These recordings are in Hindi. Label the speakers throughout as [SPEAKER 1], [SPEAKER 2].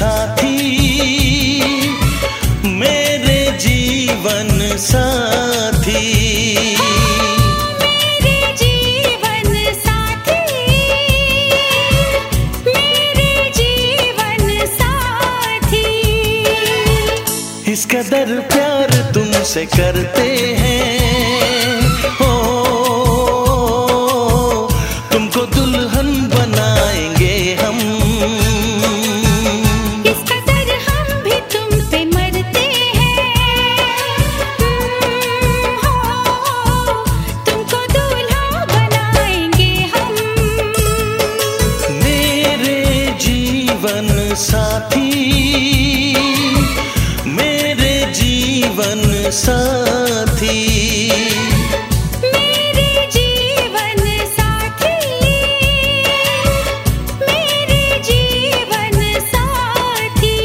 [SPEAKER 1] साथी, मेरे जीवन साथी।
[SPEAKER 2] मेरे जीवन साथी, मेरे जीवन साथी।
[SPEAKER 1] इस कदर प्यार तुमसे करते हैं, ओ तुमको दुल्हन बनाएंगे हम।
[SPEAKER 2] इस कदर हम भी तुम पे मरते हैं, हो तुमको दूल्हा बनाएंगे हम।
[SPEAKER 1] मेरे जीवन साथी, मेरे जीवन साथी।
[SPEAKER 2] मेरे जीवन साथी, मेरे जीवन साथी।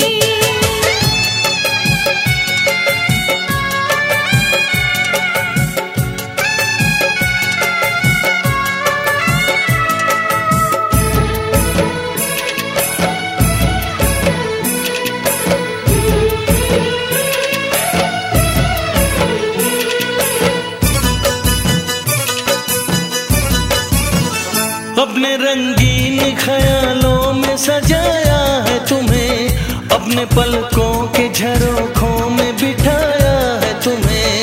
[SPEAKER 1] अपने रंगीन ख्यालों में सजाया है तुम्हें, अपने पलकों के झरोखों में बिठाया है तुम्हें।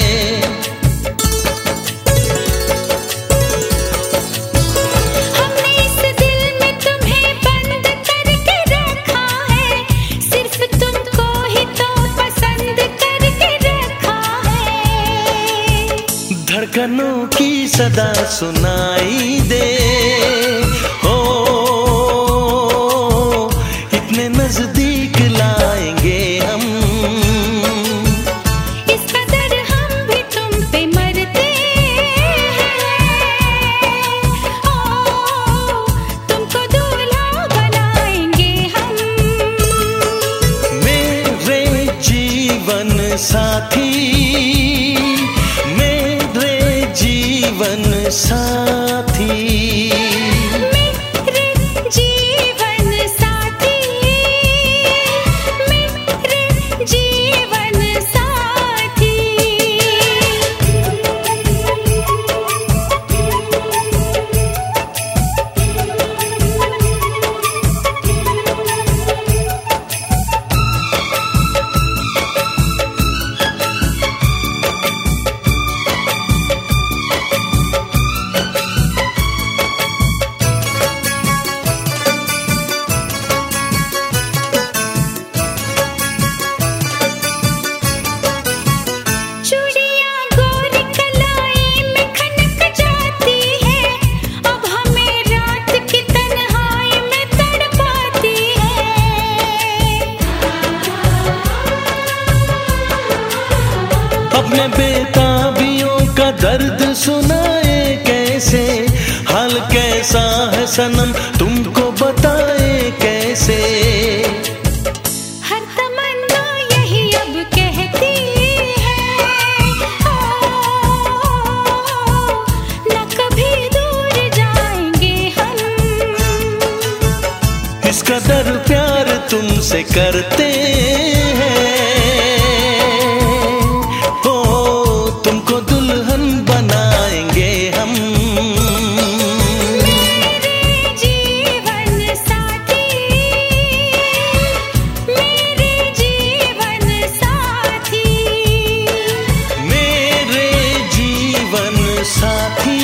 [SPEAKER 2] हमने इस दिल में तुम्हें बंद करके रखा है, सिर्फ तुमको ही तो पसंद करके रखा है।
[SPEAKER 1] धड़कनों की सदा सुनाई दे, ओ इतने नजदीक लाएंगे हम।
[SPEAKER 2] इस कदर हम भी तुम पे मरते हैं, ओ तुमको दूल्हा बनाएंगे हम।
[SPEAKER 1] मेरे जीवन साथी, मेरे जीवन साथी।
[SPEAKER 2] मेरे जीवन साथी, मेरे जीवन साथी। चूड़ियां गोरी कलाई में खनक जाती है, अब हमें रात की तन्हाई में तड़पाती है।
[SPEAKER 1] अपने बेताबियों का दर्द सुनाए कैसे, हाल कैसा है सनम तुमको बताए कैसे।
[SPEAKER 2] हर तमन्ना यही अब कहती है, ओ न कभी दूर जाएंगे हम।
[SPEAKER 1] इस कदर प्यार तुमसे करते हैं, ओ तुमको दुल्हन बनाएंगे हम।
[SPEAKER 2] मेरे जीवन साथी, मेरे जीवन साथी।
[SPEAKER 1] मेरे जीवन साथी,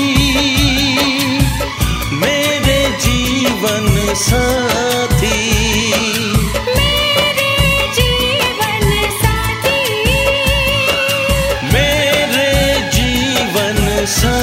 [SPEAKER 1] मेरे जीवन साथी।
[SPEAKER 2] मेरे जीवन साथी,
[SPEAKER 1] मेरे जीवन साथी।